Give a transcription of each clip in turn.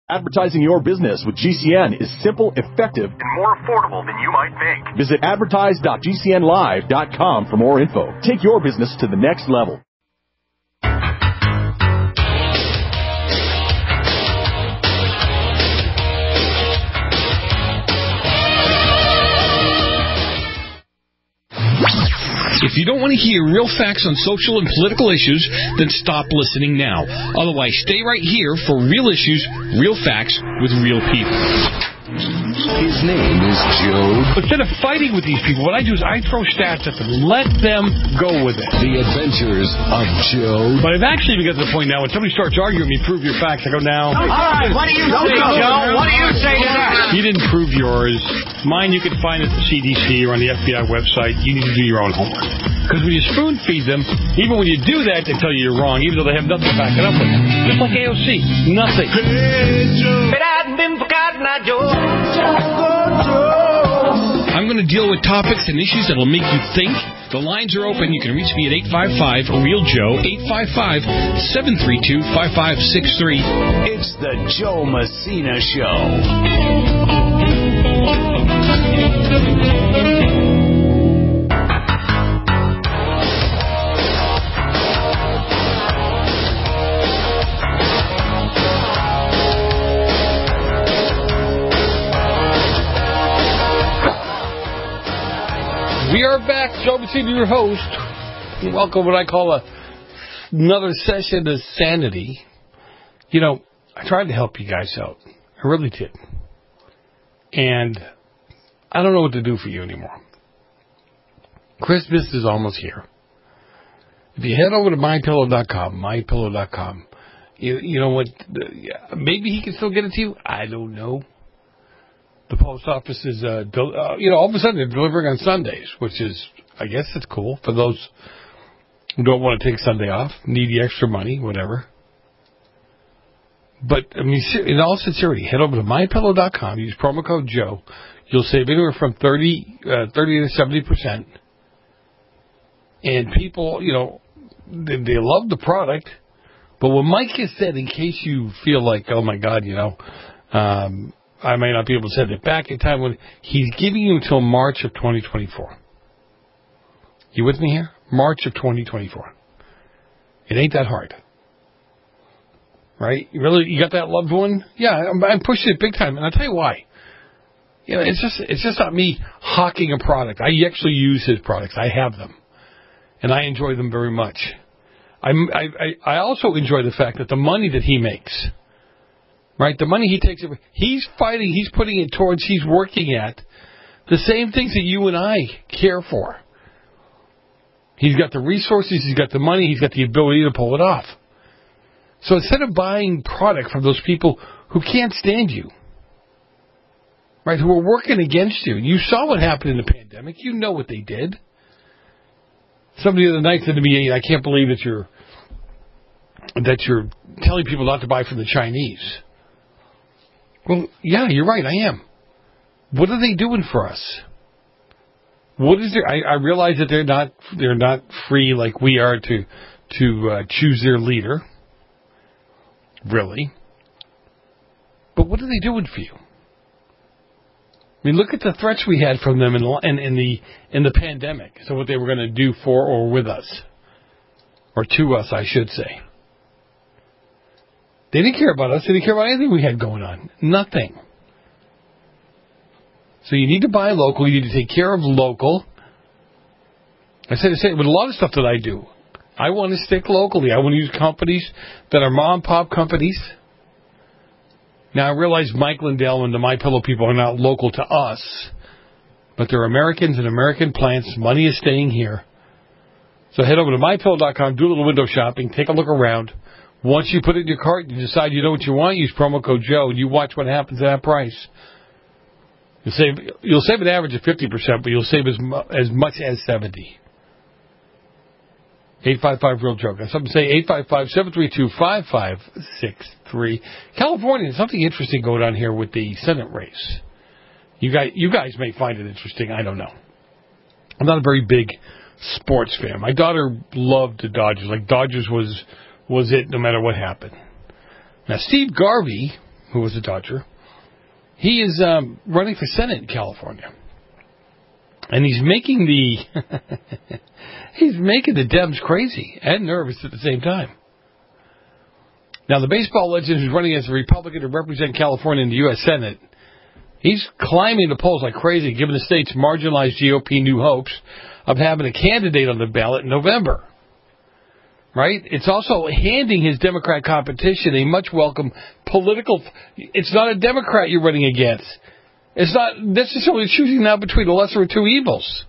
Advertising your business with GCN is simple, effective, and more affordable than you might think. Visit advertise.gcnlive.com for more info. Take your business to the next level. If you don't want to hear real facts on social and political issues, then stop listening now. Otherwise, stay right here for real issues, real facts with real people. His name is Joe. Instead of fighting with these people, what I do is I throw stats at them. Let them go with it. The Adventures of Joe. But I've actually even got to the point now when somebody starts arguing with me, prove your facts, I go, now. All right, what do you say, Joe? What do you say to that? You didn't prove yours. Mine you can find at the CDC or on the FBI website. You need to do your own homework. Because when you spoon feed them, even when you do that, they tell you you're wrong, even though they have nothing to back it up with. Just like AOC. Nothing. I'm going to deal with topics and issues that will make you think. The lines are open. You can reach me at 855-REAL-JOE, 855-732-5563. It's the Joe Messina Show. We are back. Joe Messina, your host. Welcome to what I call another session of sanity. You know, I tried to help you guys out. I really did. And I don't know what to do for you anymore. Christmas is almost here. If you head over to mypillow.com, you know what? Maybe he can still get it to you. I don't know. The post office is, all of a sudden they're delivering on Sundays, which is, I guess it's cool for those who don't want to take Sunday off, need the extra money, whatever. But, I mean, in all sincerity, head over to mypillow.com, use promo code Joe. You'll save anywhere from 30 to 70%. And people, they love the product. But what Mike has said, in case you feel like, oh my God, I may not be able to send it back in time, when he's giving you until March of 2024. You with me here? March of 2024. It ain't that hard. Right? You got that loved one? Yeah, I'm pushing it big time. And I'll tell you why. It's just not me hawking a product. I actually use his products. I have them. And I enjoy them very much. I also enjoy the fact that the money that he makes, right, the money he takes, he's fighting, he's putting it towards, he's working at the same things that you and I care for. He's got the resources, he's got the money, he's got the ability to pull it off. So instead of buying product from those people who can't stand you, right, who are working against you, you saw what happened in the pandemic, you know what they did. Somebody the other night said to me, I can't believe that you're telling people not to buy from the Chinese. Well, yeah, you're right, I am. What are they doing for us? What is there? I realize that they're not free like we are to choose their leader. Really. But what are they doing for you? I mean, look at the threats we had from them in the pandemic. So what they were going to do for or with us, or to us, I should say. They didn't care about us. They didn't care about anything we had going on. Nothing. So you need to buy local. You need to take care of local. I said with a lot of stuff that I do, I want to stick locally. I want to use companies that are mom and pop companies. Now, I realize Mike Lindell and the MyPillow people are not local to us, but they're Americans and American plants. Money is staying here. So head over to MyPillow.com, do a little window shopping, take a look around. Once you put it in your cart, you decide you know what you want, use promo code Joe, and you watch what happens at that price. You'll save an average of 50%, but you'll save as much as 70%. 855-REAL-JOE. Got something to say? 855-732-5563. California, there's something interesting going on here with the Senate race. You guys may find it interesting. I don't know. I'm not a very big sports fan. My daughter loved the Dodgers. Like, Dodgers was it no matter what happened. Now, Steve Garvey, who was a Dodger, he is running for Senate in California. And he's making the Dems crazy and nervous at the same time. Now, the baseball legend who's running as a Republican to represent California in the U.S. Senate, he's climbing the polls like crazy, giving the state's marginalized GOP new hopes of having a candidate on the ballot in November. Right? It's also handing his Democrat competition a much welcome political... It's not a Democrat you're running against. It's not necessarily choosing now between the lesser of two evils.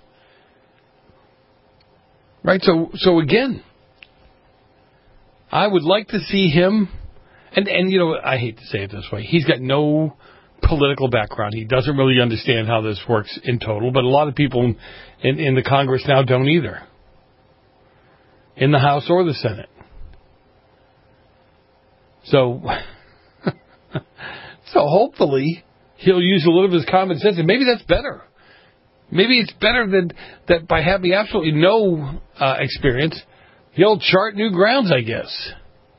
Right? So again, I would like to see him... And you know, I hate to say it this way. He's got no political background. He doesn't really understand how this works in total. But a lot of people in the Congress now don't either. In the House or the Senate. So hopefully he'll use a little of his common sense, and maybe that's better. Maybe it's better than that by having absolutely no experience. He'll chart new grounds, I guess.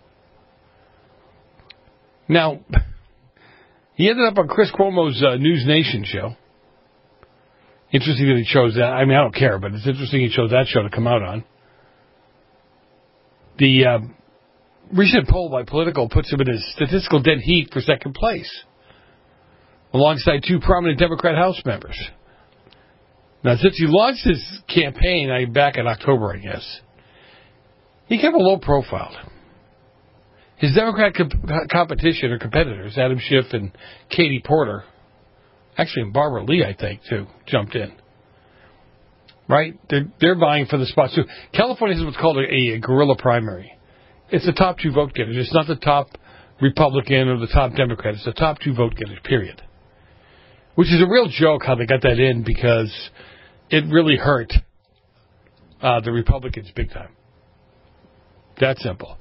Now, he ended up on Chris Cuomo's News Nation show. Interesting that he chose that. I mean, I don't care, but it's interesting he chose that show to come out on. The recent poll by Politico puts him in a statistical dead heat for second place, alongside two prominent Democrat House members. Now, since he launched his campaign back in October, I guess, he kept a low profile. His Democrat competition or competitors, Adam Schiff and Katie Porter, actually and Barbara Lee, I think, too, jumped in. Right? They're vying for the spots, too. California has what's called a guerrilla primary. It's the top two vote getters. It's not the top Republican or the top Democrat. It's the top two vote getters, period. Which is a real joke how they got that in, because it really hurt the Republicans big time. That simple.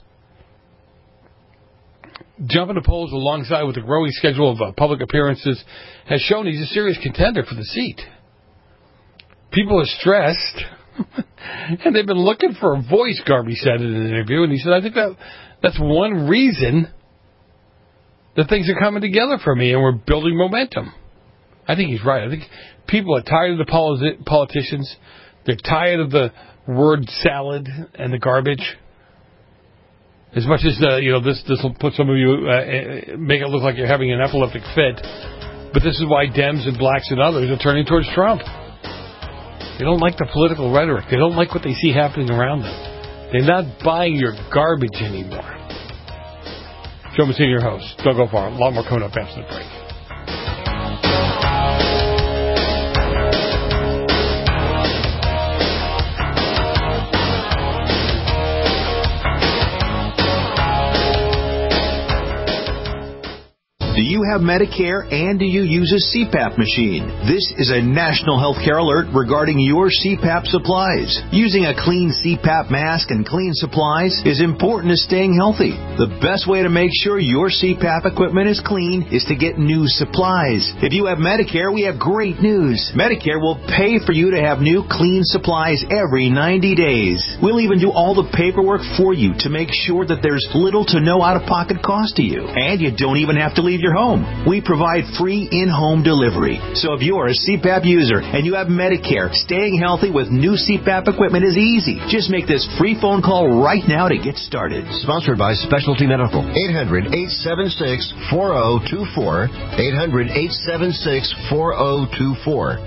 Jumping the polls alongside with a growing schedule of public appearances has shown he's a serious contender for the seat. People are stressed, and they've been looking for a voice, Garvey said in an interview, and he said, I think that's one reason that things are coming together for me, and we're building momentum. I think he's right. I think people are tired of the politicians. They're tired of the word salad and the garbage. As much as, this will put some of you, make it look like you're having an epileptic fit, but this is why Dems and blacks and others are turning towards Trump. They don't like the political rhetoric. They don't like what they see happening around them. They're not buying your garbage anymore. Joe Messina, your host. Don't go far. A lot more coming up after the break. Do you have Medicare and do you use a CPAP machine? This is a national healthcare alert regarding your CPAP supplies. Using a clean CPAP mask and clean supplies is important to staying healthy. The best way to make sure your CPAP equipment is clean is to get new supplies. If you have Medicare, we have great news. Medicare will pay for you to have new clean supplies every 90 days. We'll even do all the paperwork for you to make sure that there's little to no out-of-pocket cost to you. And you don't even have to leave your home. We provide free in-home delivery. So if you're a CPAP user and you have Medicare, staying healthy with new CPAP equipment is easy. Just make this free phone call right now to get started. Sponsored by Specialty Medical. 800-876-4024. 800-876-4024.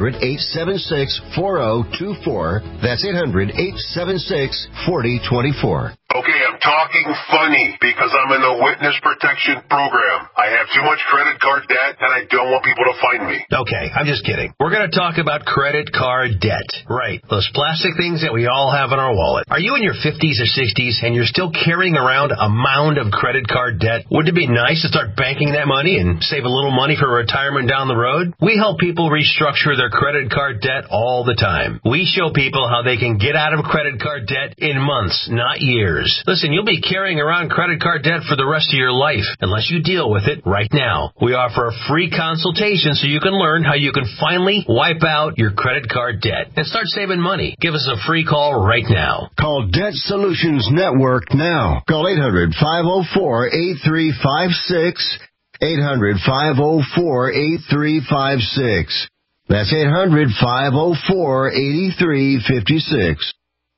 800-876-4024. That's 800-876-4024. Okay, I'm talking funny because I'm in the witness protection program. I have too much credit card debt and I don't want people to find me. Okay, I'm just kidding. We're going to talk about credit card debt. Right, those plastic things that we all have in our wallet. Are you in your 50s or 60s and you're still carrying around a mound of credit card debt? Wouldn't it be nice to start banking that money and save a little money for retirement down the road? We help people restructure their credit card debt all the time. We show people how they can get out of credit card debt in months, not years. Listen, you'll be carrying around credit card debt for the rest of your life unless you deal with it right now. We offer a free consultation so you can learn how you can finally wipe out your credit card debt and start saving money. Give us a free call right now. Call Debt Solutions Network now. Call 800-504-8356. 800-504-8356. That's 800-504-8356.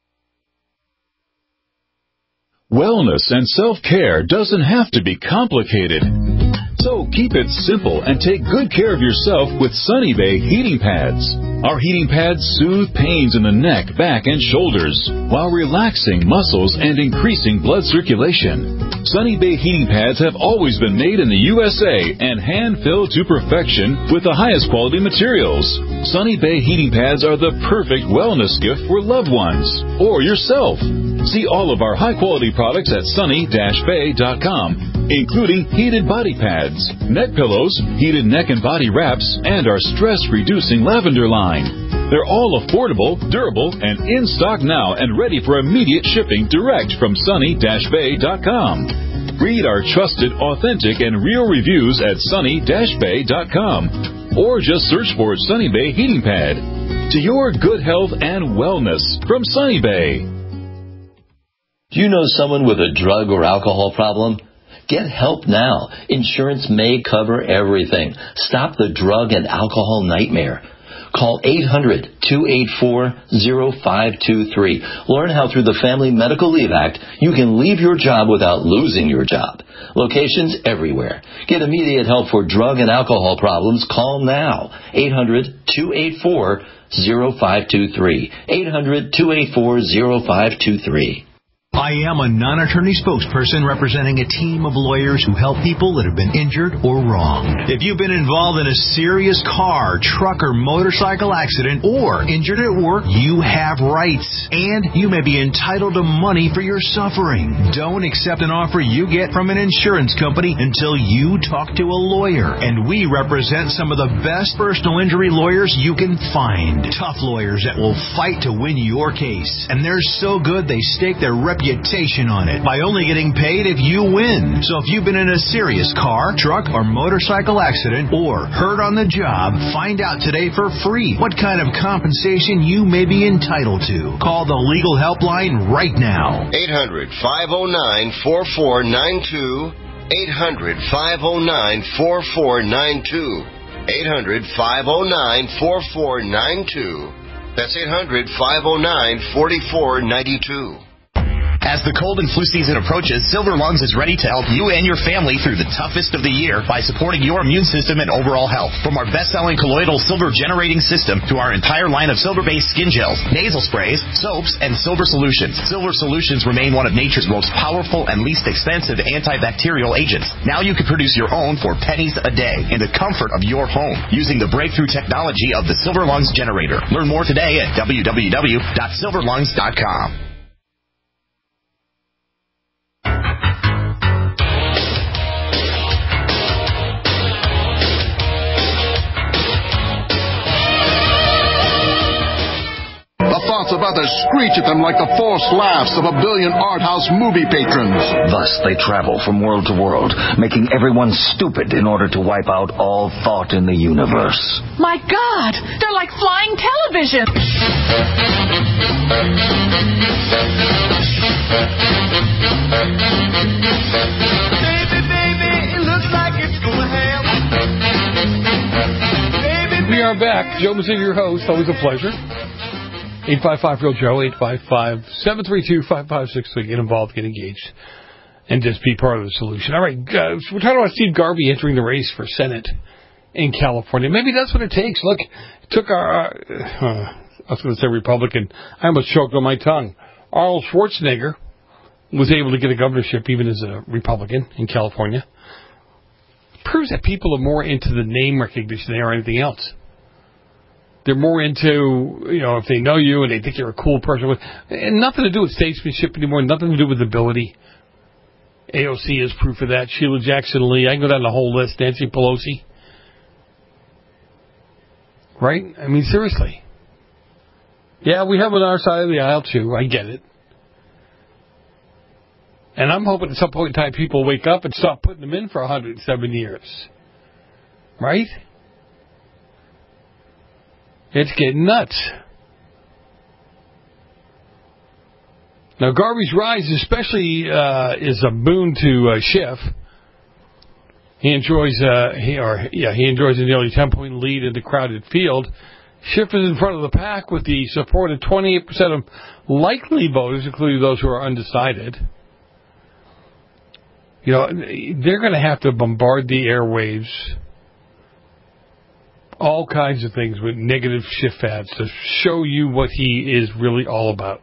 Wellness and self-care doesn't have to be complicated. So keep it simple and take good care of yourself with Sunny Bay heating pads. Our heating pads soothe pains in the neck, back, and shoulders while relaxing muscles and increasing blood circulation. Sunny Bay heating pads have always been made in the USA and hand-filled to perfection with the highest quality materials. Sunny Bay heating pads are the perfect wellness gift for loved ones or yourself. See all of our high-quality products at sunny-bay.com. Including heated body pads, neck pillows, heated neck and body wraps, and our stress-reducing lavender line. They're all affordable, durable, and in stock now and ready for immediate shipping direct from sunny-bay.com. Read our trusted, authentic, and real reviews at sunny-bay.com. Or just search for Sunny Bay Heating Pad. To your good health and wellness from Sunny Bay. Do you know someone with a drug or alcohol problem? Get help now. Insurance may cover everything. Stop the drug and alcohol nightmare. Call 800-284-0523. Learn how through the Family Medical Leave Act, you can leave your job without losing your job. Locations everywhere. Get immediate help for drug and alcohol problems. Call now. 800-284-0523. 800-284-0523. I am a non-attorney spokesperson representing a team of lawyers who help people that have been injured or wronged. If you've been involved in a serious car, truck, or motorcycle accident or injured at work, you have rights. And you may be entitled to money for your suffering. Don't accept an offer you get from an insurance company until you talk to a lawyer. And we represent some of the best personal injury lawyers you can find. Tough lawyers that will fight to win your case. And they're so good they stake their reputation on it by only getting paid if you win. So if you've been in a serious car, truck, or motorcycle accident or hurt on the job, find out today for free what kind of compensation you may be entitled to. Call the legal helpline right now. 800-509-4492. 800-509-4492. 800-509-4492. That's 800-509-4492. As the cold and flu season approaches, Silver Lungs is ready to help you and your family through the toughest of the year by supporting your immune system and overall health. From our best-selling colloidal silver generating system to our entire line of silver-based skin gels, nasal sprays, soaps, and silver solutions. Silver solutions remain one of nature's most powerful and least expensive antibacterial agents. Now you can produce your own for pennies a day in the comfort of your home using the breakthrough technology of the Silver Lungs generator. Learn more today at www.silverlungs.com. Thoughts about to screech at them like the forced laughs of a billion art house movie patrons. Thus they travel from world to world, making everyone stupid in order to wipe out all thought in the universe. My God, they're like flying television. Baby, it looks like it's gonna happen. We are back. Joe Massino, your host. Always a pleasure. 855-REAL-JOE, 855-732-5563. Get involved, get engaged, and just be part of the solution. All right, we're talking about Steve Garvey entering the race for Senate in California. Maybe that's what it takes. Look, it took I was going to say Republican. I almost choked on my tongue. Arnold Schwarzenegger was able to get a governorship even as a Republican in California. It proves that people are more into the name recognition than they are anything else. They're more into, if they know you and they think you're a cool person. And nothing to do with statesmanship anymore, nothing to do with ability. AOC is proof of that. Sheila Jackson-Lee. I can go down the whole list. Nancy Pelosi. Right? I mean, seriously. Yeah, we have on our side of the aisle, too. I get it. And I'm hoping at some point in time people wake up and stop putting them in for 107 years. Right? It's getting nuts. Now, Garvey's rise especially is a boon to Schiff. He enjoys he enjoys a nearly 10-point lead in the crowded field. Schiff is in front of the pack with the support of 28% of likely voters, including those who are undecided. You know, they're going to have to bombard the airwaves, all kinds of things with negative Schiff ads to show you what he is really all about.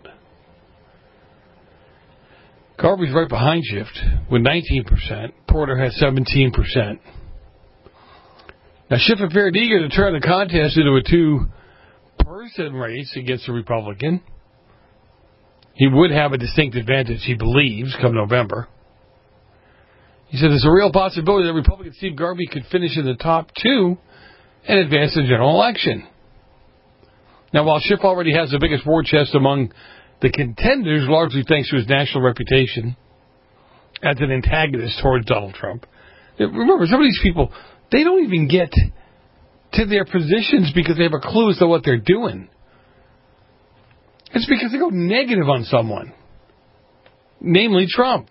Garvey's right behind Schiff with 19%. Porter has 17%. Now, Schiff appeared eager to turn the contest into a two-person race against a Republican. He would have a distinct advantage, he believes, come November. He said there's a real possibility that Republican Steve Garvey could finish in the top two and advance the general election. Now, while Schiff already has the biggest war chest among the contenders, largely thanks to his national reputation as an antagonist towards Donald Trump. Remember, some of these people, they don't even get to their positions because they have a clue as to what they're doing. It's because they go negative on someone, namely Trump.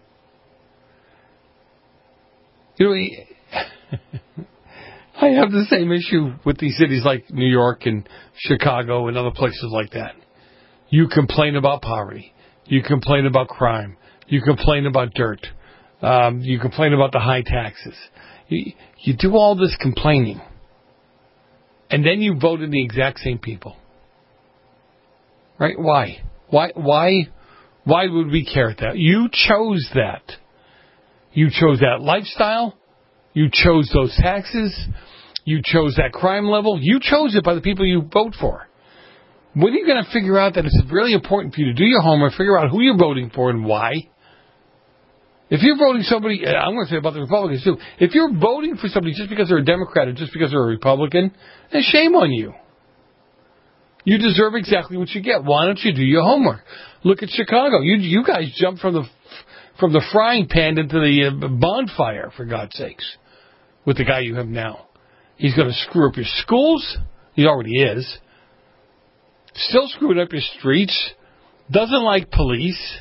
You know, I have the same issue with these cities like New York and Chicago and other places like that. You complain about poverty. You complain about crime. You complain about dirt. You complain about the high taxes. You do all this complaining. And then you vote in the exact same people. Right? Why? Why would we care at that? You chose that. You chose that lifestyle. You chose those taxes. You chose that crime level. You chose it by the people you vote for. When are you going to figure out that it's really important for you to do your homework, figure out who you're voting for and why? If you're voting somebody, I'm going to say about the Republicans too, if you're voting for somebody just because they're a Democrat or just because they're a Republican, then shame on you. You deserve exactly what you get. Why don't you do your homework? Look at Chicago. You guys jumped from the frying pan into the bonfire, for God's sakes, with the guy you have now. He's going to screw up your schools. He already is. Still screwing up your streets. Doesn't like police.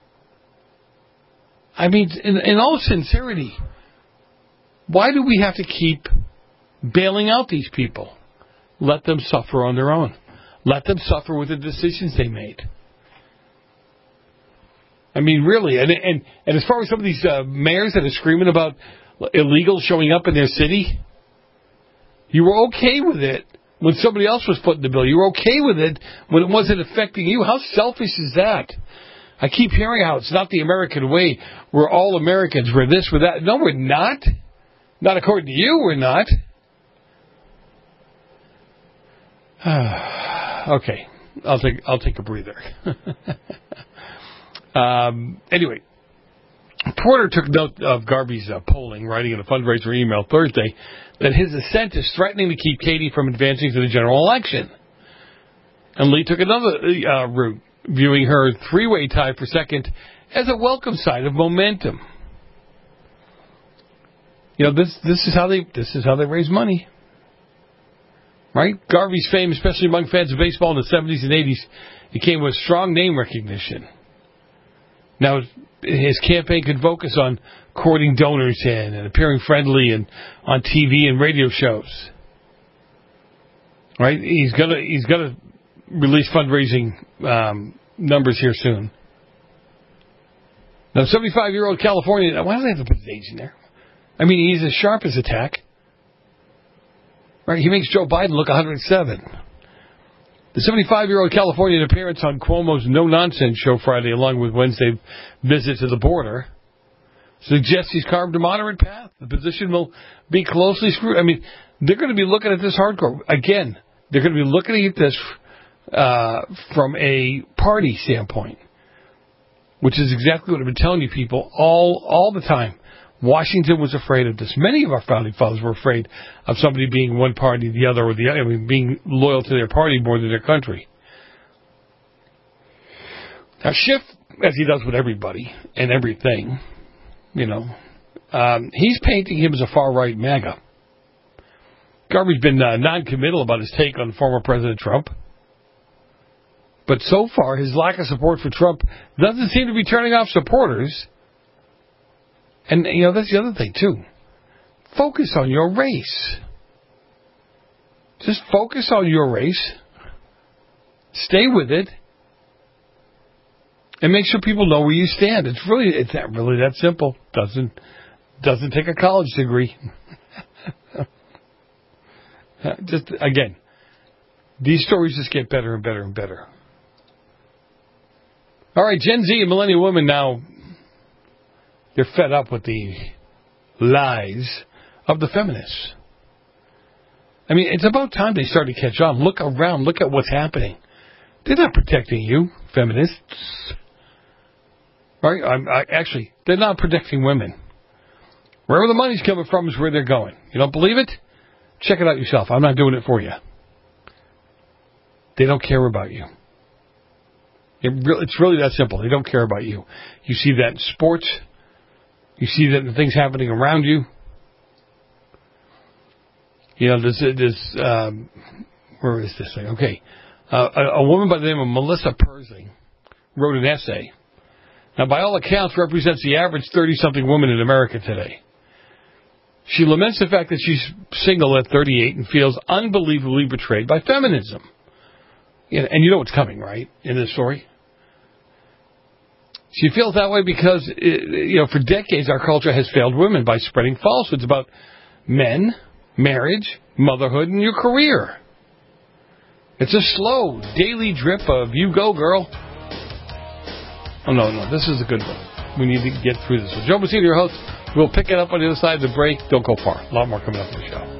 I mean, in all sincerity, why do we have to keep bailing out these people? Let them suffer on their own. Let them suffer with the decisions they made. I mean, really. And as far as some of these mayors that are screaming about illegals showing up in their city, you were okay with it when somebody else was putting the bill. You were okay with it when it wasn't affecting you. How selfish is that? I keep hearing how it's not the American way. We're all Americans. We're this, we're that. No, we're not. Not according to you, we're not. Okay. I'll take a breather. Anyway, Porter took note of Garvey's polling, writing in a fundraiser email Thursday that his ascent is threatening to keep Katie from advancing to the general election. And Lee took another route, viewing her three-way tie for second as a welcome sign of momentum. You know, this is how they raise money. Right? Garvey's fame, especially among fans of baseball in the 70s and 80s, it came with strong name recognition. Now, his campaign could focus on courting donors and appearing friendly and on TV and radio shows. Right? He's gonna release fundraising numbers here soon. Now, 75-year-old California. Why do they have to put his age in there? I mean, he's as sharp as a tack. Right? He makes Joe Biden look 107. The 75-year-old Californian appearance on Cuomo's No Nonsense show Friday, along with Wednesday's visit to the border, suggests he's carved a moderate path. The position will be closely scrutinized. I mean, they're going to be looking at this hardcore. Again, they're going to be looking at this from a party standpoint, which is exactly what I've been telling you people all the time. Washington was afraid of this. Many of our founding fathers were afraid of somebody being one party, the other, or the other. I mean, being loyal to their party more than their country. Now, Schiff, as he does with everybody and everything, you know, he's painting him as a far-right MAGA. Garvey's been non-committal about his take on former President Trump. But so far, his lack of support for Trump doesn't seem to be turning off supporters. And, you know, that's the other thing, too. Focus on your race. Just focus on your race. Stay with it. And make sure people know where you stand. It's not really that simple. Doesn't take a college degree. Just again, these stories just get better and better and better. All right, Gen Z and millennial women now, they're fed up with the lies of the feminists. I mean, it's about time they start to catch on. Look around. Look at what's happening. They're not protecting you, feminists. Right? Actually, they're not protecting women. Wherever the money's coming from is where they're going. You don't believe it? Check it out yourself. I'm not doing it for you. They don't care about you. It's really that simple. They don't care about you. You see that in sports. You see that in things happening around you. You know, where is this thing? Okay. A woman by the name of Melissa Persing wrote an essay. Now, by all accounts, represents the average 30-something woman in America today. She laments the fact that she's single at 38 and feels unbelievably betrayed by feminism. And you know what's coming, right, in this story? She feels that way because, for decades our culture has failed women by spreading falsehoods about men, marriage, motherhood, and your career. It's a slow, daily drip of you go, girl. Oh, no, this is a good one. We need to get through this. So Joe Messina, your host, we'll pick it up on the other side of the break. Don't go far. A lot more coming up in the show.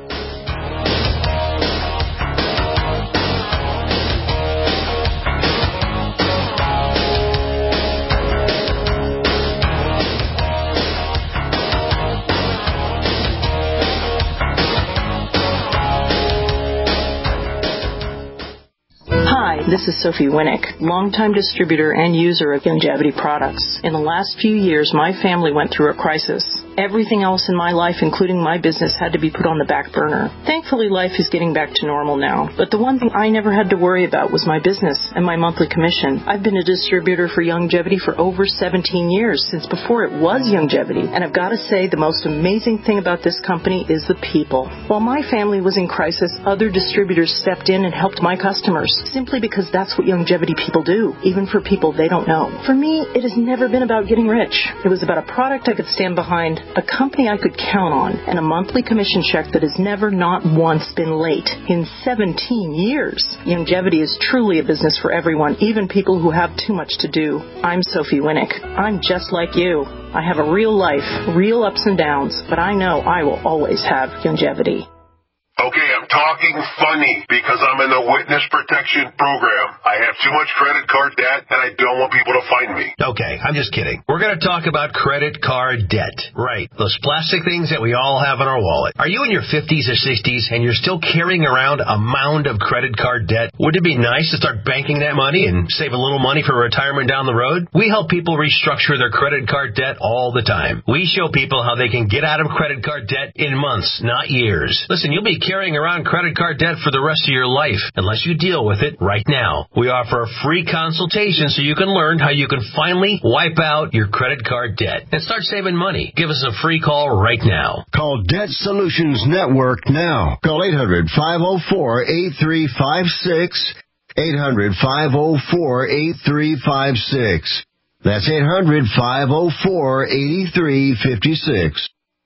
This is Sophie Winnick, longtime distributor and user of Youngevity products. In the last few years, my family went through a crisis. Everything else in my life, including my business, had to be put on the back burner. Thankfully, life is getting back to normal now. But the one thing I never had to worry about was my business and my monthly commission. I've been a distributor for Youngevity for over 17 years, since before it was Youngevity. And I've got to say, the most amazing thing about this company is the people. While my family was in crisis, other distributors stepped in and helped my customers, simply because that's what Youngevity people do, even for people they don't know. For me, it has never been about getting rich. It was about a product I could stand behind, a company I could count on, and a monthly commission check that has never, not once, been late in 17 years. Youngevity is truly a business for everyone, even people who have too much to do. I'm Sophie Winnick. I'm just like you. I have a real life, real ups and downs, but I know I will always have Youngevity. Okay, I'm talking funny because I'm in the witness protection program. I have too much credit card debt and I don't want people to find me. Okay, I'm just kidding. We're going to talk about credit card debt. Right. Those plastic things that we all have in our wallet. Are you in your 50s or 60s and you're still carrying around a mound of credit card debt? Would it be nice to start banking that money and save a little money for retirement down the road? We help people restructure their credit card debt all the time. We show people how they can get out of credit card debt in months, not years. Listen, you'll be carrying around credit card debt for the rest of your life unless you deal with it right now. We offer a free consultation so you can learn how you can finally wipe out your credit card debt and start saving money. Give us a free call right now. Call Debt Solutions Network now. Call 800-504-8356. 800-504-8356. That's 800-504-8356.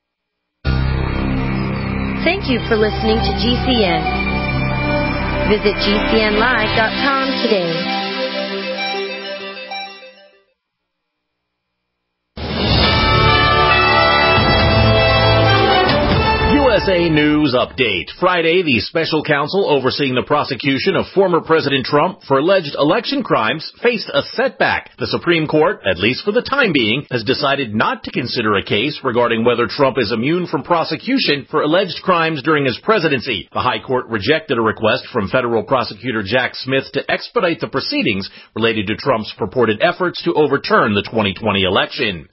Thank you for listening to GCN. Visit GCNlive.com today. USA News Update. Friday, the special counsel overseeing the prosecution of former President Trump for alleged election crimes faced a setback. The Supreme Court, at least for the time being, has decided not to consider a case regarding whether Trump is immune from prosecution for alleged crimes during his presidency. The High Court rejected a request from federal prosecutor Jack Smith to expedite the proceedings related to Trump's purported efforts to overturn the 2020 election.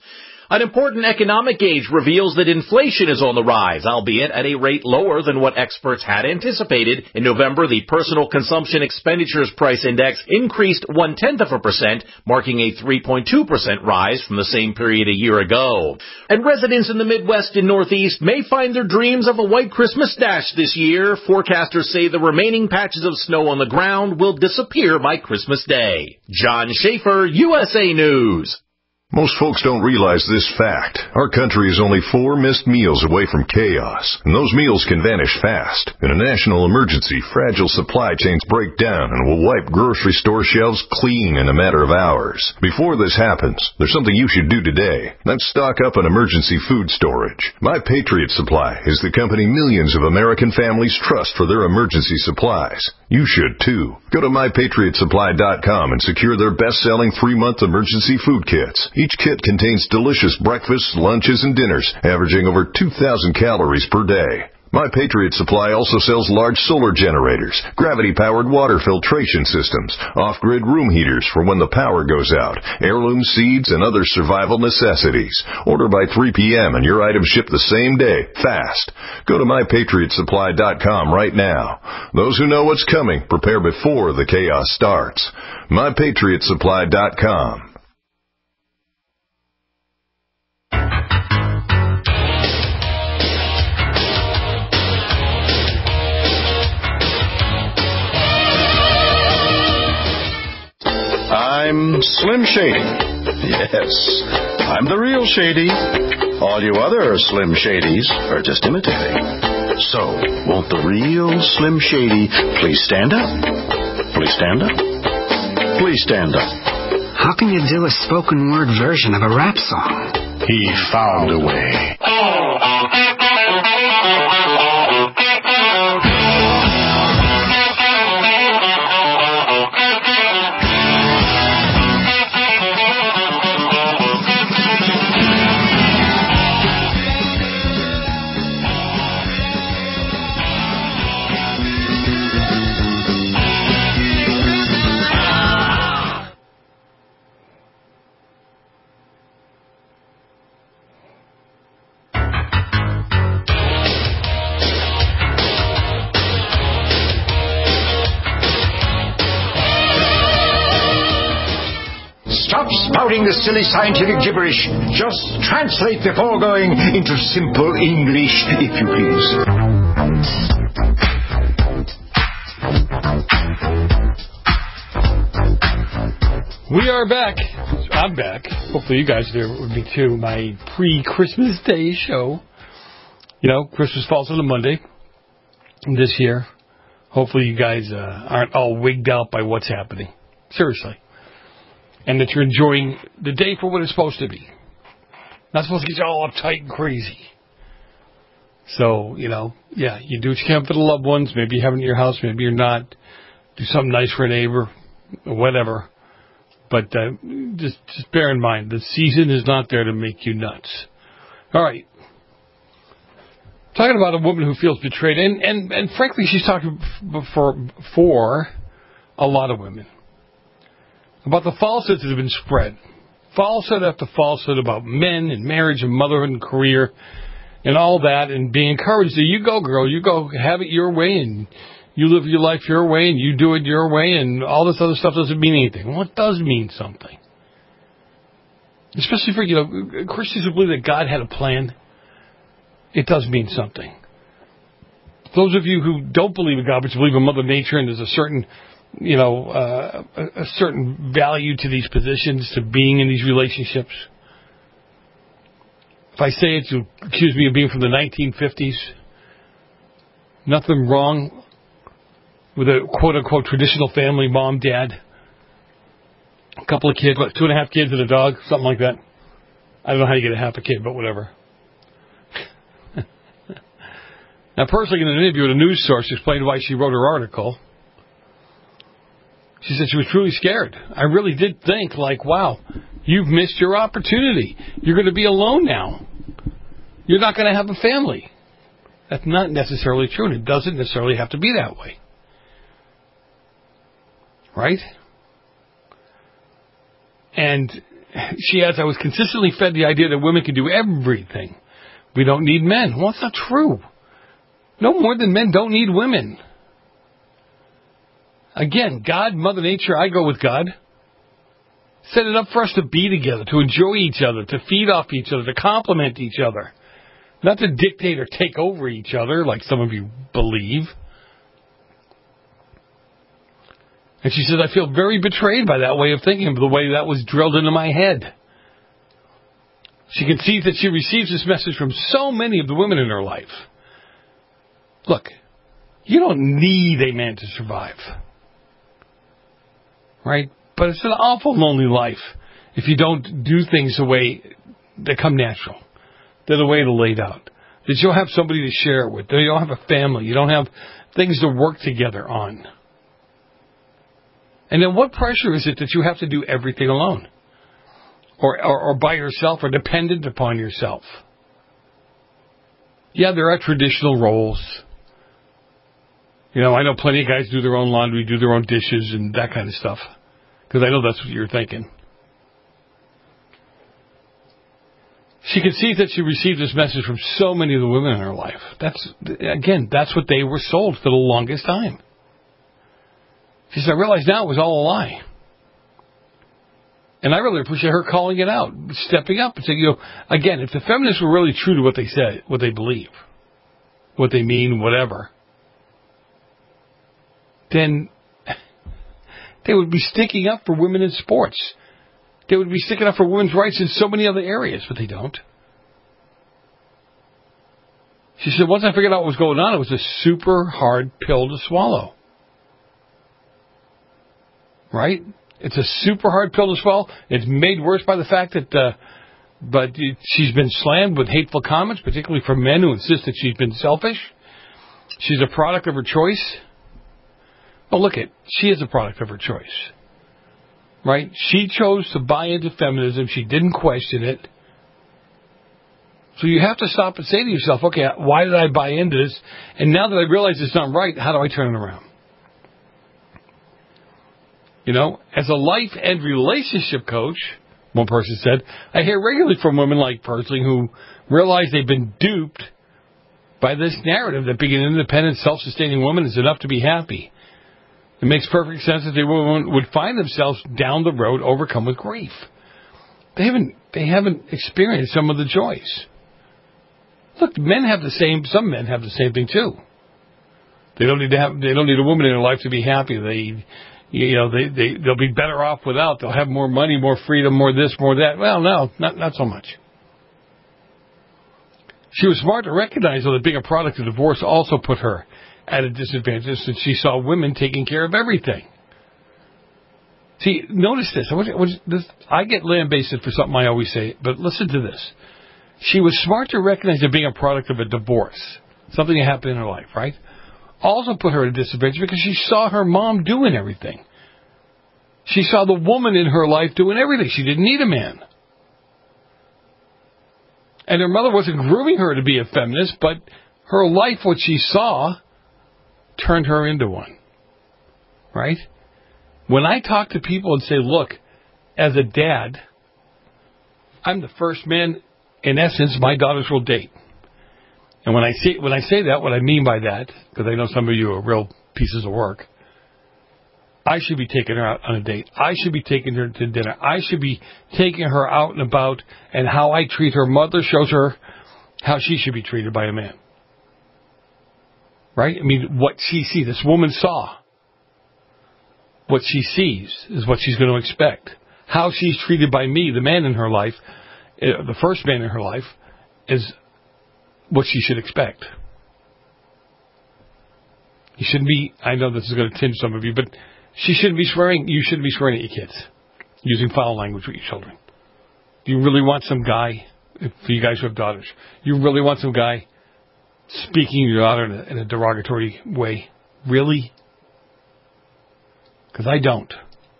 An important economic gauge reveals that inflation is on the rise, albeit at a rate lower than what experts had anticipated. In November, the Personal Consumption Expenditures Price Index increased 0.1%, marking a 3.2% rise from the same period a year ago. And residents in the Midwest and Northeast may find their dreams of a white Christmas dash this year. Forecasters say the remaining patches of snow on the ground will disappear by Christmas Day. John Schaefer, USA News. Most folks don't realize this fact. Our country is only 4 missed meals away from chaos, and those meals can vanish fast. In a national emergency, fragile supply chains break down and will wipe grocery store shelves clean in a matter of hours. Before this happens, there's something you should do today. That's stock up on emergency food storage. My Patriot Supply is the company millions of American families trust for their emergency supplies. You should too. Go to MyPatriotSupply.com and secure their best-selling 3-month emergency food kits. Each kit contains delicious breakfasts, lunches, and dinners, averaging over 2,000 calories per day. My Patriot Supply also sells large solar generators, gravity-powered water filtration systems, off-grid room heaters for when the power goes out, heirloom seeds, and other survival necessities. Order by 3 p.m. and your items ship the same day, fast. Go to MyPatriotSupply.com right now. Those who know what's coming prepare before the chaos starts. MyPatriotSupply.com. I'm Slim Shady. Yes, I'm the real Shady. All you other Slim Shadys are just imitating. So, won't the real Slim Shady please stand up? Please stand up? Please stand up. How can you do a spoken word version of a rap song? He found a way. Spouting the silly scientific gibberish. Just translate the foregoing into simple English, if you please. We are back. I'm back. Hopefully you guys are there with me too. My pre-Christmas Day show. You know, Christmas falls on a Monday this year. Hopefully you guys aren't all wigged out by what's happening. Seriously. And that you're enjoying the day for what it's supposed to be. Not supposed to get you all uptight and crazy. So, you know, yeah, you do what you can for the loved ones. Maybe you have it in your house, maybe you're not. Do something nice for a neighbor, or whatever. But just bear in mind, the season is not there to make you nuts. All right. Talking about a woman who feels betrayed. And frankly, she's talking for a lot of women. About the falsehoods that have been spread. Falsehood after falsehood about men and marriage and motherhood and career and all that, and being encouraged that you go, girl, you go have it your way and you live your life your way and you do it your way and all this other stuff doesn't mean anything. Well, it does mean something. Especially for, Christians who believe that God had a plan. It does mean something. Those of you who don't believe in God but you believe in Mother Nature and there's a certain a certain value to these positions, to being in these relationships. If I say it, you accuse me of being from the 1950s. Nothing wrong with a quote-unquote traditional family, mom, dad, a couple of kids, 2.5 kids and a dog, something like that. I don't know how you get a half a kid, but whatever. Now, personally, in an interview with a news source, she explained why she wrote her article. She said she was truly scared. I really did think, wow, you've missed your opportunity. You're going to be alone now. You're not going to have a family. That's not necessarily true, and it doesn't necessarily have to be that way. Right? And she adds, I was consistently fed the idea that women can do everything. We don't need men. Well, that's not true. No more than men don't need women. Again, God, Mother Nature, I go with God. Set it up for us to be together, to enjoy each other, to feed off each other, to complement each other. Not to dictate or take over each other like some of you believe. And she says, I feel very betrayed by that way of thinking, the way that was drilled into my head. She can see that she receives this message from so many of the women in her life. Look, you don't need a man to survive. Right? But it's an awful lonely life if you don't do things the way they come natural. They're the way they're laid out. That you don't have somebody to share it with. That you don't have a family. You don't have things to work together on. And then what pressure is it that you have to do everything alone? Or by yourself, or dependent upon yourself? Yeah, there are traditional roles. You know, I know plenty of guys do their own laundry, do their own dishes, and that kind of stuff. Because I know that's what you're thinking. She can see that she received this message from so many of the women in her life. That's what they were sold for the longest time. She said, I realize now it was all a lie. And I really appreciate her calling it out, stepping up and saying, again, if the feminists were really true to what they said, what they believe, what they mean, whatever, then they would be sticking up for women in sports. They would be sticking up for women's rights in so many other areas, but they don't. She said, once I figured out what was going on, it was a super hard pill to swallow. Right? It's a super hard pill to swallow. It's made worse by the fact that she's been slammed with hateful comments, particularly from men who insist that she's been selfish. She's a product of her choice. Well, she is a product of her choice. Right? She chose to buy into feminism. She didn't question it. So you have to stop and say to yourself, okay, why did I buy into this? And now that I realize it's not right, how do I turn it around? As a life and relationship coach, one person said, I hear regularly from women like Persling who realize they've been duped by this narrative that being an independent, self-sustaining woman is enough to be happy. It makes perfect sense that they would find themselves down the road overcome with grief. They haven't experienced some of the joys. Look, some men have the same thing too. They don't need a woman in their life to be happy. They'll be better off without. They'll have more money, more freedom, more this, more that. Well, no, not so much. She was smart to recognize that being a product of divorce also put her at a disadvantage since she saw women taking care of everything. See, notice this. I get lambasted for something I always say, but listen to this. She was smart to recognize that being a product of a divorce, something that happened in her life, right, also put her at a disadvantage because she saw her mom doing everything. She saw the woman in her life doing everything. She didn't need a man. And her mother wasn't grooming her to be a feminist, but her life, what she saw, turned her into one. Right? When I talk to people and say, look, as a dad, I'm the first man, in essence, my daughters will date. And when I say that, what I mean by that, because I know some of you are real pieces of work, I should be taking her out on a date. I should be taking her to dinner. I should be taking her out and about, and how I treat her mother shows her how she should be treated by a man. Right? I mean, what she sees, this woman saw. What she sees is what she's going to expect. How she's treated by me, the man in her life, the first man in her life, is what she should expect. You shouldn't be, I know this is going to tinge some of you, but she shouldn't be swearing, you shouldn't be swearing at your kids, using foul language with your children. Do you really want some guy, for you guys who have daughters, you really want some guy speaking to your daughter in a derogatory way? Really? Because I don't.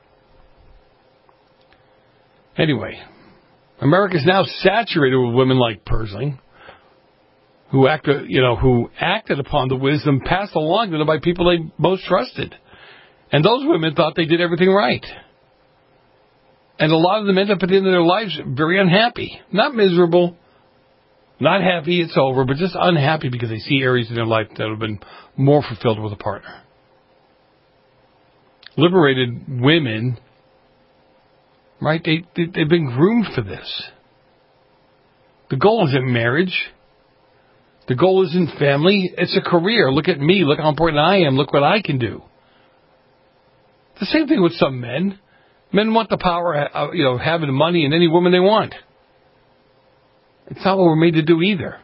Anyway, America's now saturated with women like Persling, who acted upon the wisdom passed along to them by people they most trusted. And those women thought they did everything right. And a lot of them end up at the end of their lives very unhappy. Not miserable, not happy it's over, but just unhappy because they see areas in their life that have been more fulfilled with a partner. Liberated women, right, they've been groomed for this. The goal isn't marriage. The goal isn't family. It's a career. Look at me. Look how important I am. Look what I can do. The same thing with some men. Men want the power of, having the money and any woman they want. It's not what we're made to do either.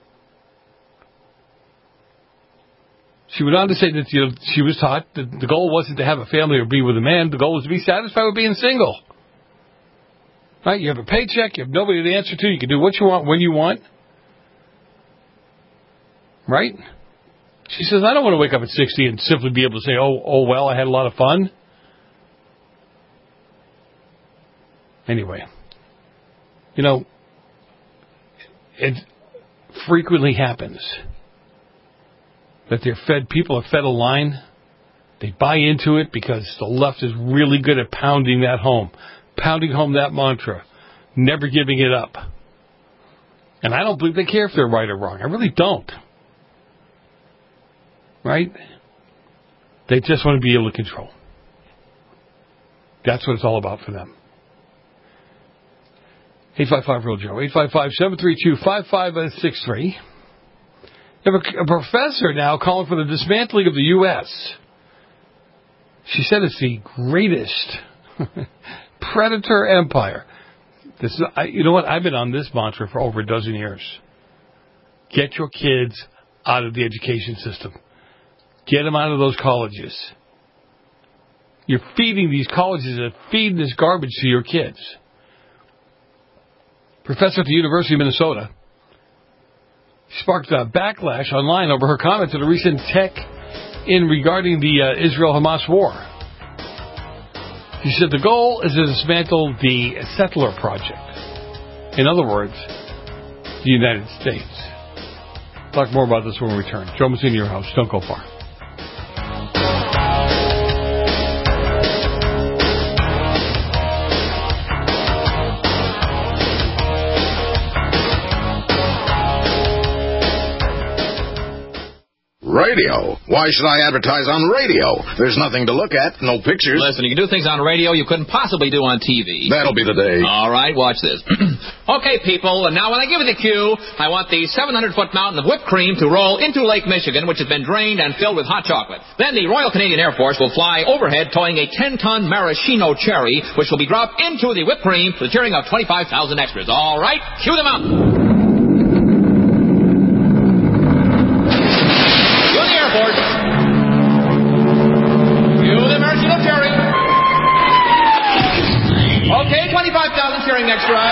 She went on to say that she was taught that the goal wasn't to have a family or be with a man. The goal was to be satisfied with being single. Right? You have a paycheck. You have nobody to answer to. You can do what you want when you want. Right? She says, I don't want to wake up at 60 and simply be able to say, oh well, I had a lot of fun. Anyway, it frequently happens that people are fed a line. They buy into it because the left is really good at pounding home that mantra, never giving it up. And I don't believe they care if they're right or wrong. I really don't. Right? They just want to be able to control. That's what it's all about for them. 855-REAL-JOE, 855-732-5563. You have a professor now calling for the dismantling of the U.S. She said it's the greatest predator empire. You know what? I've been on this mantra for over a dozen years. Get your kids out of the education system. Get them out of those colleges. You're feeding these colleges and feeding this garbage to your kids. Professor at the University of Minnesota sparked a backlash online over her comments at a recent tech-in regarding the Israel-Hamas war. She said the goal is to dismantle the settler project. In other words, the United States. Talk more about this when we return. Joe Messina, your host. Don't go far. Radio? Why should I advertise on radio? There's nothing to look at, no pictures. Listen, you can do things on radio you couldn't possibly do on TV. That'll be the day. All right, watch this. Okay, people, and now when I give you the cue, I want the 700-foot mountain of whipped cream to roll into Lake Michigan, which has been drained and filled with hot chocolate. Then the Royal Canadian Air Force will fly overhead towing a 10-ton maraschino cherry, which will be dropped into the whipped cream to the cheering of 25,000 extras. All right, cue them out. Okay, 25,000 cheering extras.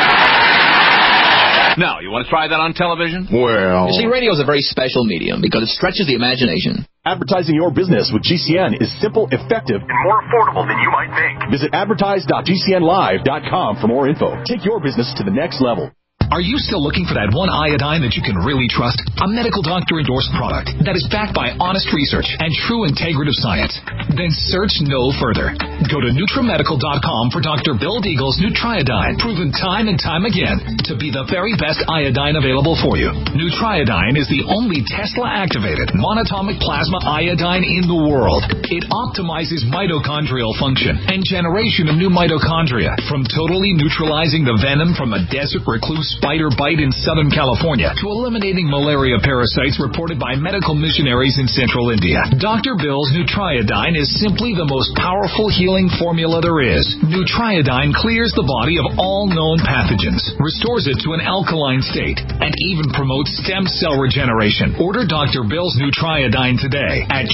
Now, you want to try that on television? Well... You see, radio is a very special medium because it stretches the imagination. Advertising your business with GCN is simple, effective, and more affordable than you might think. Visit advertise.gcnlive.com for more info. Take your business to the next level. Are you still looking for that one iodine that you can really trust? A medical doctor-endorsed product that is backed by honest research and true integrative science? Then search no further. Go to NutriMedical.com for Dr. Bill Deagle's Nutriodine, proven time and time again to be the very best iodine available for you. Nutriodine is the only Tesla-activated monatomic plasma iodine in the world. It optimizes mitochondrial function and generation of new mitochondria, from totally neutralizing the venom from a desert recluse spider bite in Southern California to eliminating malaria parasites reported by medical missionaries in Central India. Dr. Bill's Nutriodine is simply the most powerful healing formula there is. Nutriodine clears the body of all known pathogens, restores it to an alkaline state, and even promotes stem cell regeneration. Order Dr. Bill's Nutriodine today at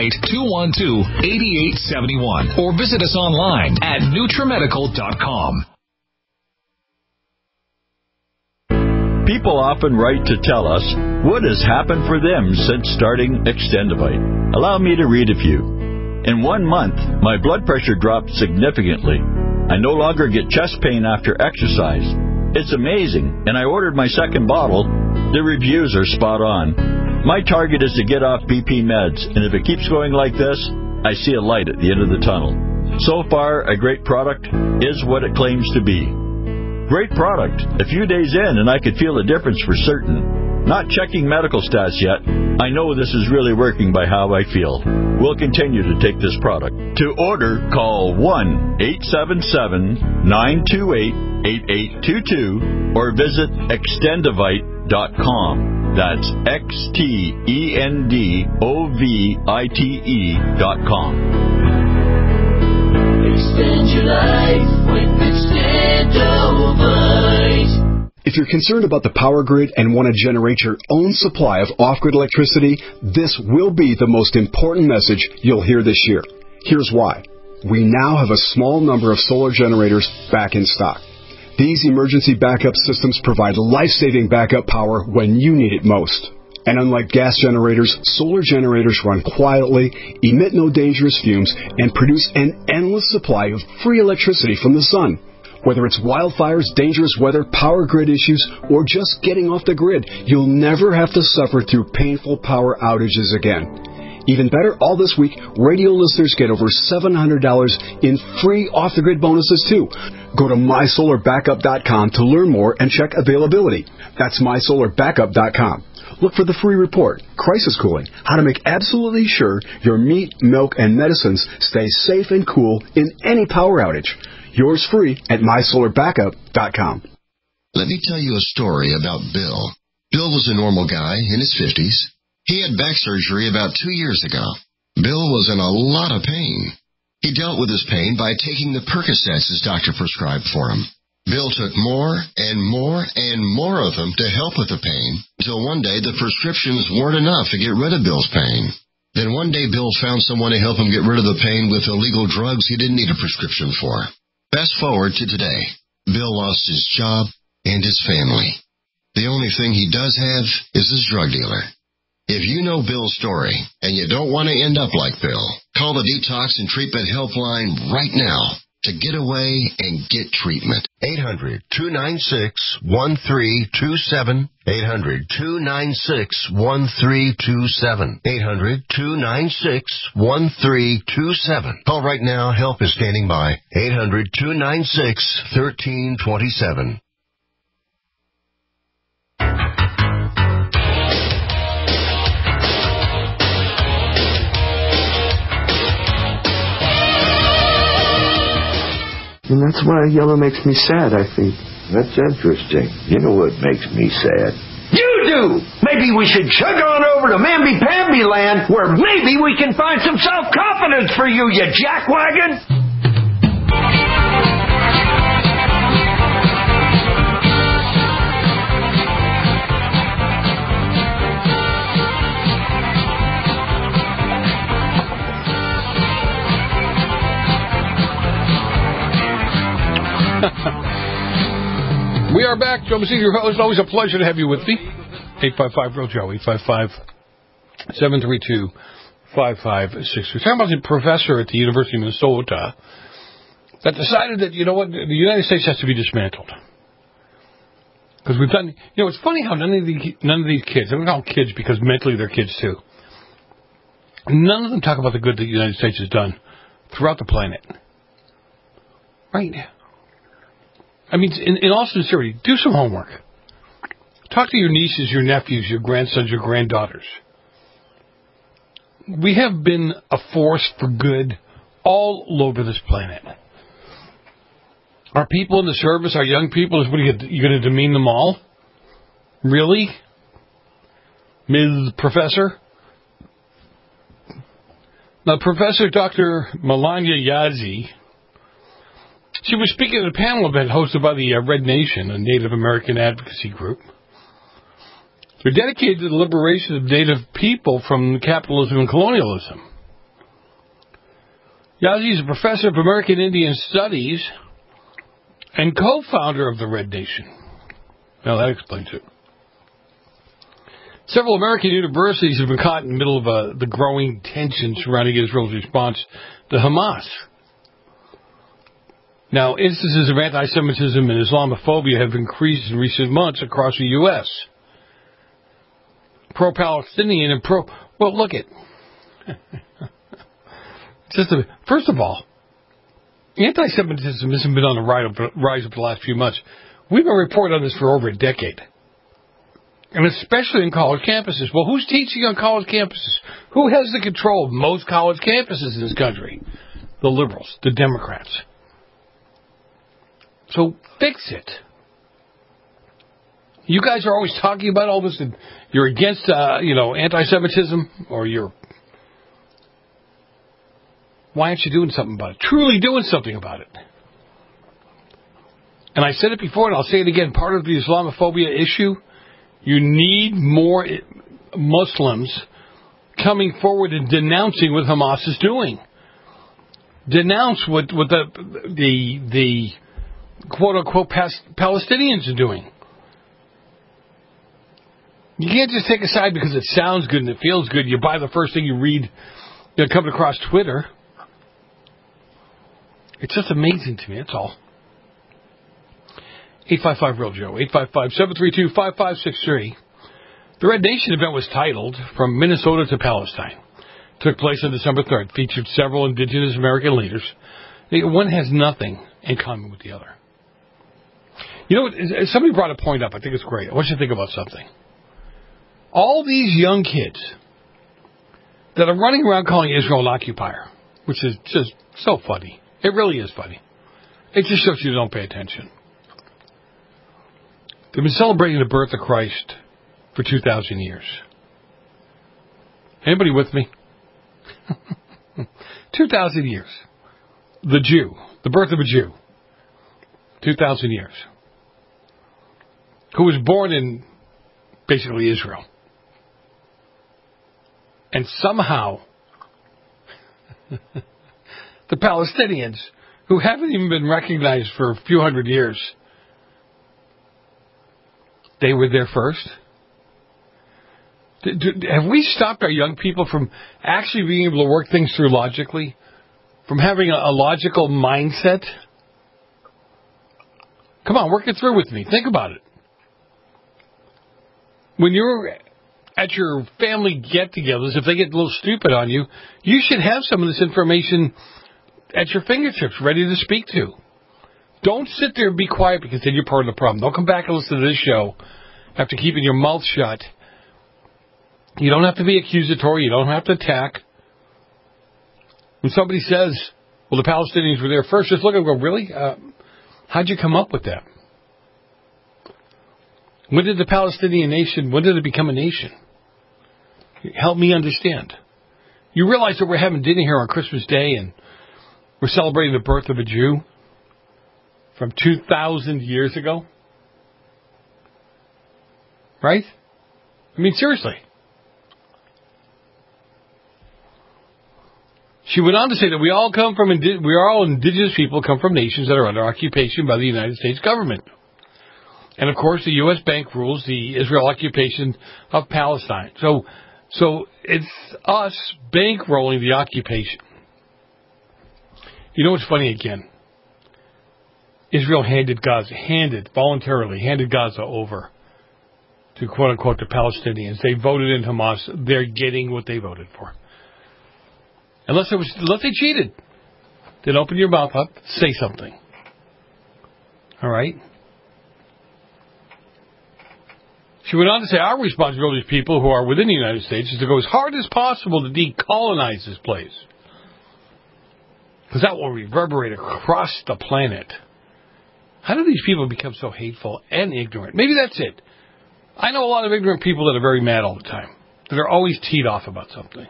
888-212-8871 or visit us online at NutriMedical.com. People often write to tell us what has happened for them since starting Extendivite. Allow me to read a few. In 1 month, my blood pressure dropped significantly. I no longer get chest pain after exercise. It's amazing, and I ordered my second bottle. The reviews are spot on. My target is to get off BP meds, and if it keeps going like this, I see a light at the end of the tunnel. So far, a great product is what it claims to be. Great product. A few days in, and I could feel the difference for certain. Not checking medical stats yet. I know this is really working by how I feel. We'll continue to take this product. To order, call 1-877-928-8822 or visit Extendovite.com. That's XTENDOVITE.com. Extend your life with Extendovite. If you're concerned about the power grid and want to generate your own supply of off-grid electricity, this will be the most important message you'll hear this year. Here's why. We now have a small number of solar generators back in stock. These emergency backup systems provide life-saving backup power when you need it most. And unlike gas generators, solar generators run quietly, emit no dangerous fumes, and produce an endless supply of free electricity from the sun. Whether it's wildfires, dangerous weather, power grid issues, or just getting off the grid, you'll never have to suffer through painful power outages again. Even better, all this week, radio listeners get over $700 in free off-the-grid bonuses, too. Go to MySolarBackup.com to learn more and check availability. That's MySolarBackup.com. Look for the free report, Crisis Cooling, how to make absolutely sure your meat, milk, and medicines stay safe and cool in any power outage. Yours free at MySolarBackup.com. Let me tell you a story about Bill. Bill was a normal guy in his 50s. He had back surgery about 2 years ago. Bill was in a lot of pain. He dealt with his pain by taking the Percocets his doctor prescribed for him. Bill took more and more and more of them to help with the pain, until one day the prescriptions weren't enough to get rid of Bill's pain. Then one day Bill found someone to help him get rid of the pain with illegal drugs he didn't need a prescription for. Fast forward to today. Bill lost his job and his family. The only thing he does have is his drug dealer. If you know Bill's story and you don't want to end up like Bill, call the Detox and Treatment Helpline right now to get away and get treatment. 800-296-1327. 800-296-1327. 800-296-1327. Call right now. Help is standing by. 800-296-1327. And that's why yellow makes me sad, I think. That's interesting. You know what makes me sad? You do! Maybe we should chug on over to Mamby-Pamby land, where maybe we can find some self-confidence for you, you jackwagon! We are back. Joe Messina, your host. Always a pleasure to have you with me. 855-REAL-JOE, 855-732-5563. We're talking about the professor at the University of Minnesota that decided that, you know what, the United States has to be dismantled. Because we've done, you know, it's funny how none of these kids, I don't call them kids because mentally they're kids too, none of them talk about the good that the United States has done throughout the planet. Right? I mean, in all sincerity, do some homework. Talk to your nieces, your nephews, your grandsons, your granddaughters. We have been a force for good all over this planet. Our people in the service, our young people, what are you going to demean them all? Really? Ms. Professor? Now, Professor Dr. Melania Yazzie, she was speaking at a panel event hosted by the Red Nation, a Native American advocacy group. They're dedicated to the liberation of Native people from capitalism and colonialism. Yazzie is a professor of American Indian Studies and co-founder of the Red Nation. Now that explains it. Several American universities have been caught in the middle of the growing tension surrounding Israel's response to Hamas. Now, instances of anti-Semitism and Islamophobia have increased in recent months across the U.S. Pro-Palestinian and well, look it. First of all, Anti-Semitism hasn't been on the rise over the last few months. We've been reporting on this for over a decade. And especially in college campuses. Well, who's teaching on college campuses? Who has the control of most college campuses in this country? The liberals, the Democrats. So fix it. You guys are always talking about all this, and you're against, anti-Semitism, or you're... Why aren't you doing something about it? Truly doing something about it. And I said it before, and I'll say it again, part of the Islamophobia issue, you need more Muslims coming forward and denouncing what Hamas is doing. Denounce what the quote-unquote Palestinians are doing. You can't just take a side because it sounds good and it feels good. You buy the first thing you read coming across Twitter. It's just amazing to me, that's all. 855-REAL-JOE, 855-732-5563. The Red Nation event was titled From Minnesota to Palestine. Took place on December 3rd. Featured several indigenous American leaders. One has nothing in common with the other. You know what? Somebody brought a point up. I think it's great. I want you to think about something. All these young kids that are running around calling Israel an occupier, which is just so funny. It really is funny. It just shows you don't pay attention. They've been celebrating the birth of Christ for 2,000 years. Anybody with me? 2,000 years. The Jew. The birth of a Jew. 2,000 years. Who was born in basically Israel. And somehow the Palestinians, who haven't even been recognized for a few hundred years, they were there first. Have we stopped our young people from actually being able to work things through logically? From having a logical mindset? Come on, work it through with me. Think about it. When you're at your family get-togethers, if they get a little stupid on you, you should have some of this information at your fingertips, ready to speak to. Don't sit there and be quiet because then you're part of the problem. Don't come back and listen to this show after keeping your mouth shut. You don't have to be accusatory. You don't have to attack. When somebody says, well, the Palestinians were there first, just look and go, really? How'd you come up with that? When did the Palestinian nation, when did it become a nation? Help me understand. You realize that we're having dinner here on Christmas Day and we're celebrating the birth of a Jew from 2,000 years ago? Right? I mean, seriously. She went on to say that we are all indigenous people, come from nations that are under occupation by the United States government. And of course, the U.S. bank rules the Israel occupation of Palestine. So it's us bankrolling the occupation. You know what's funny again? Israel voluntarily handed Gaza over to quote unquote the Palestinians. They voted in Hamas. They're getting what they voted for. Unless they cheated. Then open your mouth up, say something. All right? She went on to say, our responsibility as people who are within the United States is to go as hard as possible to decolonize this place. Because that will reverberate across the planet. How do these people become so hateful and ignorant? Maybe that's it. I know a lot of ignorant people that are very mad all the time. That are always teed off about something.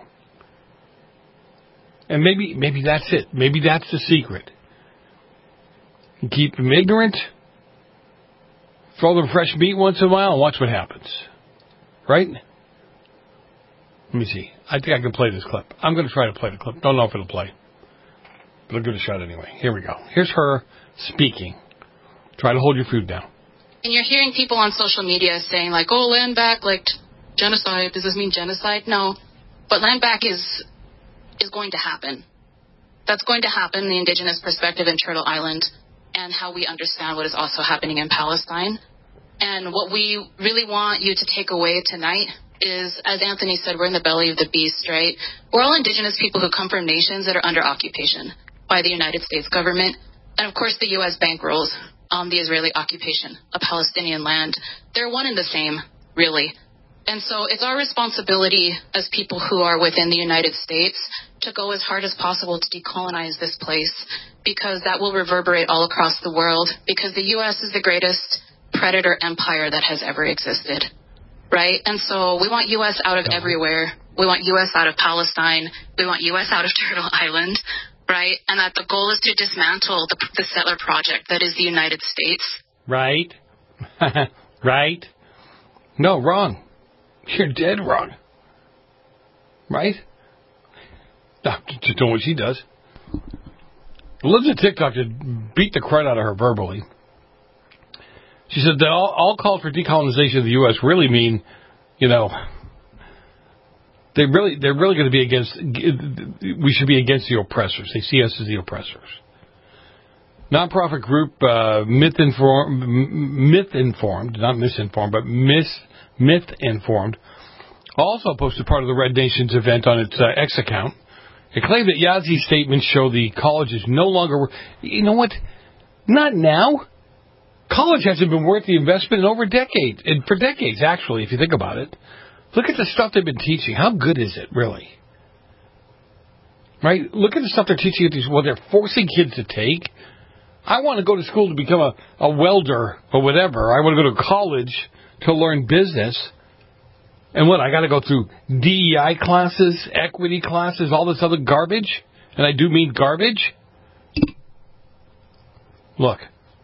And maybe that's it. Maybe that's the secret. You keep them ignorant. Throw them fresh meat once in a while and watch what happens. Right? Let me see. I think I can play this clip. I'm going to try to play the clip. Don't know if it'll play. But I'll give it a shot anyway. Here we go. Here's her speaking. Try to hold your food down. And you're hearing people on social media saying like, oh, land back, like genocide. Does this mean genocide? No. But land back is going to happen. That's going to happen, the indigenous perspective in Turtle Island and how we understand what is also happening in Palestine. And what we really want you to take away tonight is, as Anthony said, we're in the belly of the beast, right? We're all indigenous people who come from nations that are under occupation. by the United States government. And, of course, the U.S. bankrolls the Israeli occupation of Palestinian land. They're one and the same, really. And so it's our responsibility as people who are within the United States to go as hard as possible to decolonize this place, because that will reverberate all across the world, because the U.S. is the greatest predator empire that has ever existed, right? And so we want U.S. out of everywhere. We want U.S. out of Palestine. We want U.S. out of Turtle Island, right? And that the goal is to dismantle the settler project that is the United States. Right. Right. No, wrong. You're dead wrong. Right? No, just doing what she does. Elizabeth TikTok just beat the crud out of her verbally. She said that all calls for decolonization of the U.S. really mean, they're really going to be against. We should be against the oppressors. They see us as the oppressors. Nonprofit group Myth-Informed, not misinformed, but Myth-Informed, also posted part of the Red Nations event on its X account. It claimed that Yazdi's statements show the college is no longer. You know what? Not now. College hasn't been worth the investment in over a decade, and for decades, actually, if you think about it. Look at the stuff they've been teaching. How good is it, really? Right? Look at the stuff they're teaching at these. Well, they're forcing kids to take. I want to go to school to become a welder or whatever. I want to go to college to learn business. And what? I got to go through DEI classes, equity classes, all this other garbage? And I do mean garbage? Look.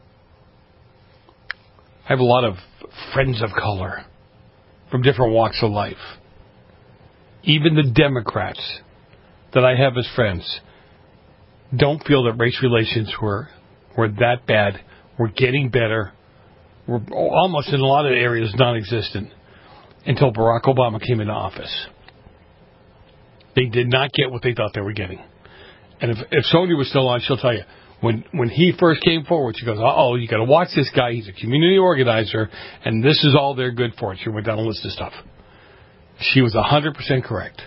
I have a lot of friends of color from different walks of life. Even the Democrats that I have as friends don't feel that race relations were that bad. We're getting better. We're almost in a lot of areas non-existent until Barack Obama came into office. They did not get what they thought they were getting. And if Sonia was still on, she'll tell you, when he first came forward, she goes, you got to watch this guy. He's a community organizer, and this is all they're good for. And she went down a list of stuff. She was 100% correct.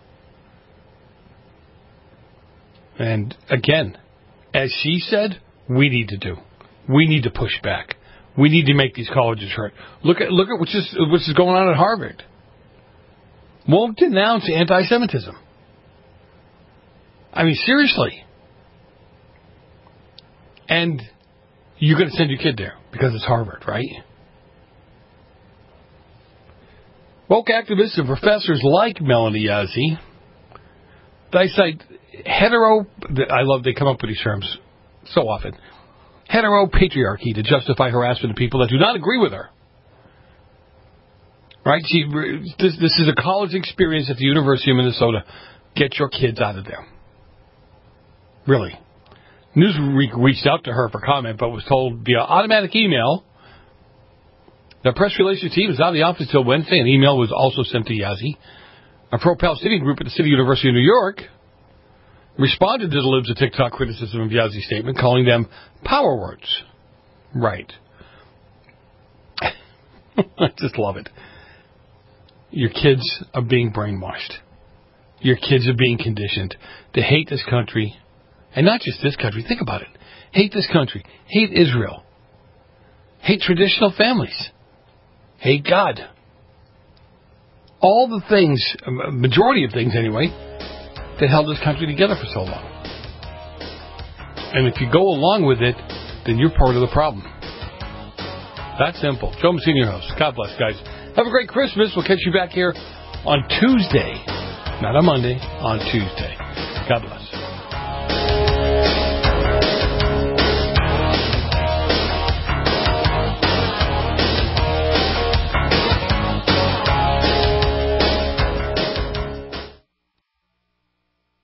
And again, as she said, we need to do. We need to push back. We need to make these colleges hurt. Look at what's going on at Harvard. Won't denounce anti-Semitism. I mean, seriously. And you're going to send your kid there because it's Harvard, right? Woke activists and professors like Melanie Yazdi cite they come up with these terms so often. Heteropatriarchy to justify harassment of people that do not agree with her. Right? This is a college experience at the University of Minnesota. Get your kids out of there. Really. Newsweek reached out to her for comment, but was told via automatic email the press relations team is out of the office until Wednesday. An email was also sent to Yazdi. A pro-Palestinian group at the City University of New York responded to the Libs of TikTok criticism of Yazdi's statement, calling them power words. Right. I just love it. Your kids are being brainwashed. Your kids are being conditioned to hate this country. And not just this country. Think about it. Hate this country. Hate Israel. Hate traditional families. Hate God. All the things, majority of things anyway, that held this country together for so long. And if you go along with it, then you're part of the problem. That's simple. Joe Messina, your host. God bless, guys. Have a great Christmas. We'll catch you back here on Tuesday. Not on Monday, on Tuesday. God bless.